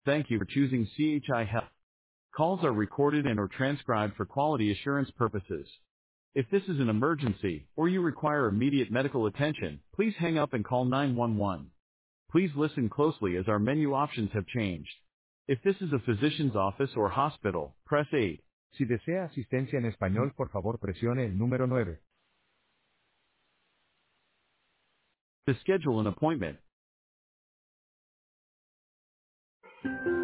Thank you for choosing CHI Health. Calls are recorded and or transcribed for quality assurance purposes. If this is an emergency or you require immediate medical attention, please hang up and call 911. Please listen closely as our menu options have changed. If this is a physician's office or hospital, press 8. Si desea asistencia en español, por favor presione el número 9. To schedule an appointment,